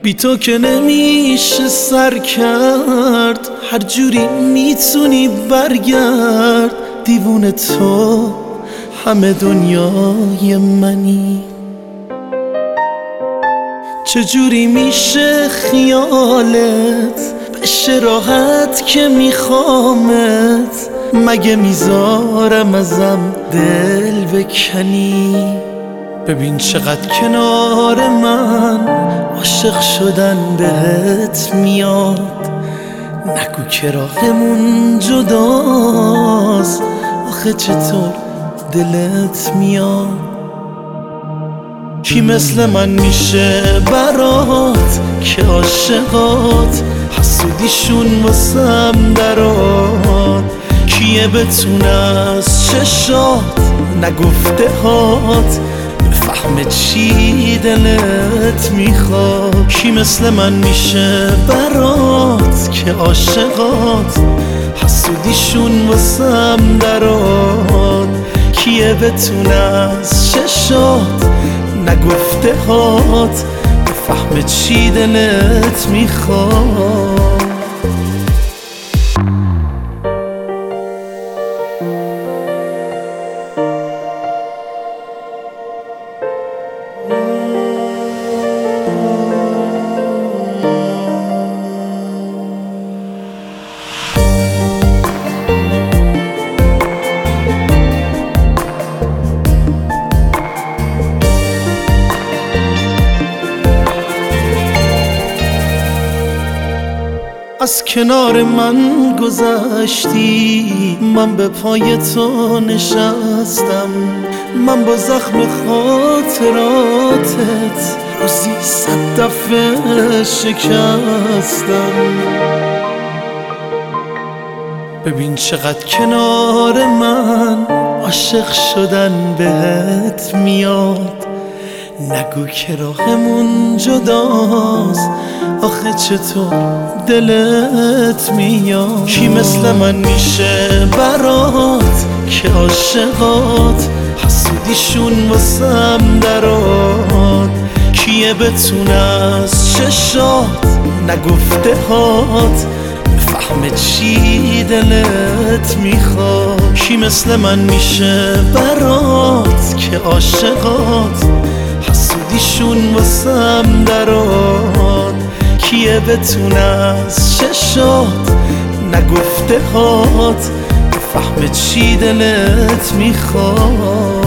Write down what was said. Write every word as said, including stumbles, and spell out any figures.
بی تو که نمیشه سر کرد، هر جوری میتونی برگرد. دیوونه تو همه دنیای منی. چجوری میشه خیالت بشه راحت که میخوامت؟ مگه میذارم ازم دل بکنی؟ ببین چقدر کنار من عاشق شدن بهت میاد. نگو که راهمون جداست، آخه چطور دلت میاد؟ کی مثل من میشه برات که عاشقات حسودیشون واسم درات؟ کیه بتونه از چشات نگفته هات بفهمه چی دلت میخواد؟ کی مثل من میشه برات که عاشقات حسودیشون واسم درات؟ کیه بتونه از چشات نگفته هات بفهمه چی دلت میخواد؟ از کنار من گذشتی، من به پای تو نشستم. من با زخم خاطراتت روزی صد دفعه شکستم. ببین چقدر کنار من عاشق شدن بهت میاد. نگو که راهمون جداست، آخه چطور دلت میاد؟ کی مثل من میشه برات که عاشقات حسودیشون واسم درات؟ کیه بتونه از چشات نگفته هات بفهمه چی دلت میخواد؟ کی مثل من میشه برات که عاشقات حسودیشون واسم درات؟ کیه بتونه از چشات نگفته هات بفهمه چی دلت میخواد؟